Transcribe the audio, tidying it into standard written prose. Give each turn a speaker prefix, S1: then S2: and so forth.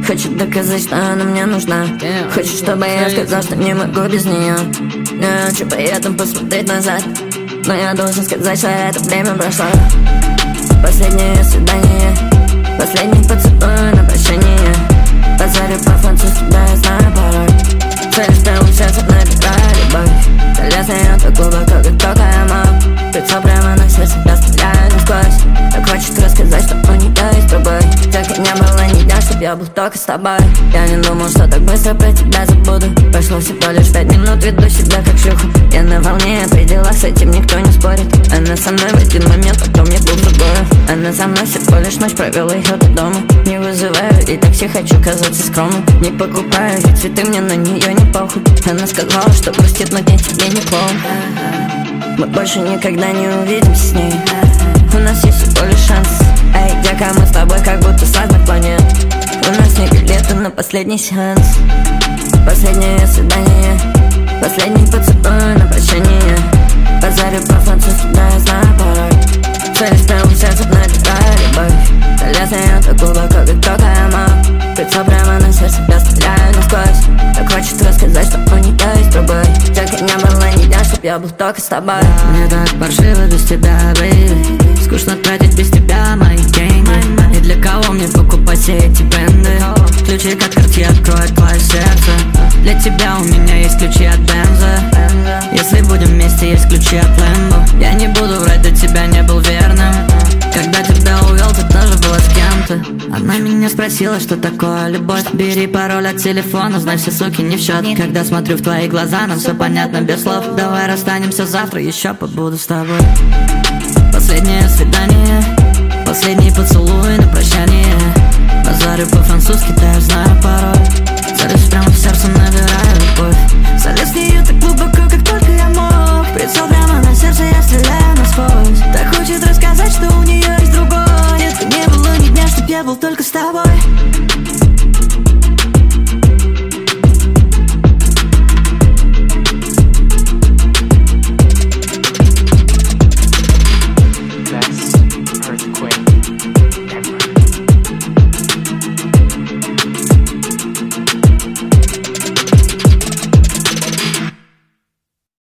S1: Хочет доказать, что она мне нужна. Хочет, чтобы я сказал, что не могу без нее. Не хочу при этом посмотреть назад, но я должен сказать, что это время прошло. Последнее свидание, последний поцелуй на прощание. Базарю по-французски, да, я знаю порой. Цель в прямом сердце набираю любовь. Залез в неё так глубоко, как только я мог. Лицо прямо на сердце, я стреляю насквозь. Так хочет рассказать, что у неё есть другой. Так и не было ни дня, чтоб я был только с тобой. Я не думал, что так быстро про тебя забуду. Прошло всего лишь 5 минут, веду себя как шлюху. Я на волне, при делах с этим никто не спорит. Она со мной в один момент, потом я был в другую. Она со мной всего лишь ночь провела её до дома. Не вызываю и такси, хочу казаться скромным. Не покупаю и цветы, мне на неё не похуй. Она сказала, что грустит, но день тебе не клоун. Мы больше никогда не увидимся с ней. У нас есть всего лишь шанс. Эй, дека, мы с тобой как будто с разных планет. У нас не билеты на последний сеанс. Последнее свидание, последний поцелуй на прощание. Базарю по-французски, да, я знаю порой. Цель в прямом сердце набираю любовь. Залез в неё так глубоко, как только я мог. Лицо прямо на сердце, я стреляю насквозь. Так хочет рассказать, что у неё есть другой. Так и не было ни дня, чтоб я был только с тобой.
S2: Мне так паршиво без тебя, бэйби. Скучно тратить без тебя мои деньги. И для кого мне покупать все эти бренды? Ключи от Cartier откроют твое сердце. Для тебя у меня есть ключи от Бенза. Если будем вместе, есть ключи от Лэмбо. Я не буду врать, до тебя не был верным. Когда тебя увел, ты тоже была с кем-то. Она меня спросила, что такое любовь. Бери пароль от телефона, знай, все суки не в счет. Когда смотрю в твои глаза, нам все понятно без слов. Давай расстанемся завтра, еще побуду с тобой. Последнее свидание, последний поцелуй на прощание. Базарю по-французски, да, я знаю порой. Залез прямо